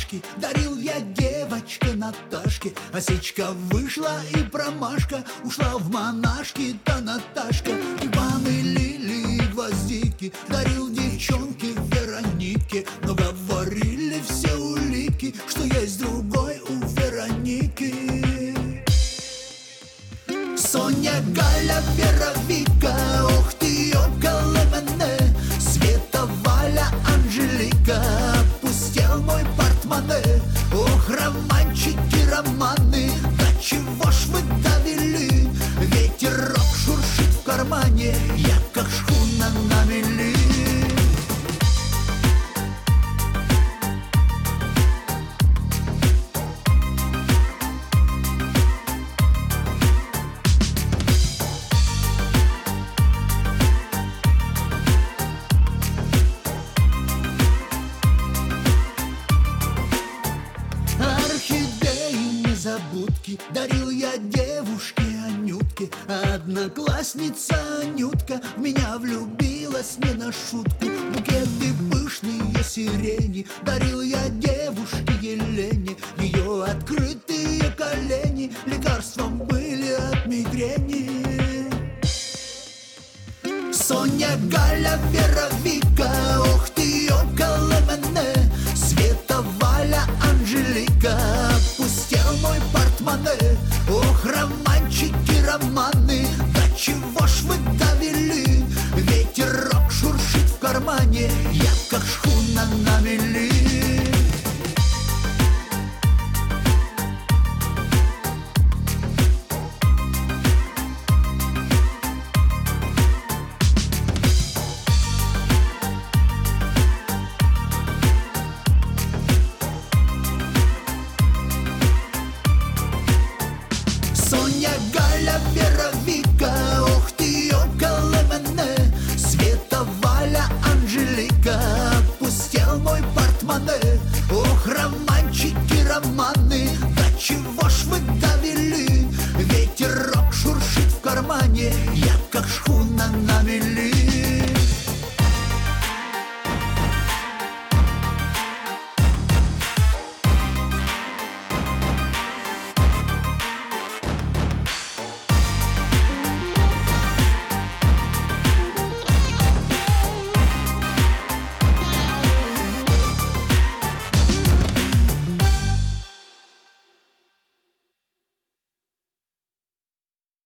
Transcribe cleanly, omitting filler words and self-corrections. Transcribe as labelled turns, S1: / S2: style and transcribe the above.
S1: ромашки дарил я девочке Наташке. Осечка вышла и промашка, ушла в монашки та Наташка. Тюльпаны, лилии, гвоздики дарил девчонке Веронике. Но говорили все улики, что есть другой у Вероники. Соня, Галя, Вера, Вика, ох ты, около мене. Света, Валя, Анжелика, опустел мой портмоне. Ох, романчики, романы, да чего ж вы довели? Ветерок шуршит в кармане, я как шхуна на мели. Незабудки дарил я девушке Анютке. Одноклассница Анютка в меня влюбилась не на шутку. Букеты пышные сирени дарил я девушке Елене. Ее открытые колени лекарством были от мигрени. Соня, Галя, Вера, Вика, ох ты, около мене. Света, Валя, Анжелика, опустел мой портмоне. Ох, романчики, романы, да чего ж вы довели? Ветерок шуршит в кармане, я как шхуна на мели. Соня, Галя, Вера, Вика, ох ты, около мене. Света, Валя, Анжелика, опустел мой портмоне. Ох, романчики, романы, да чего ж вы довели? Ветерок шуршит в кармане, я как шхуна на мели.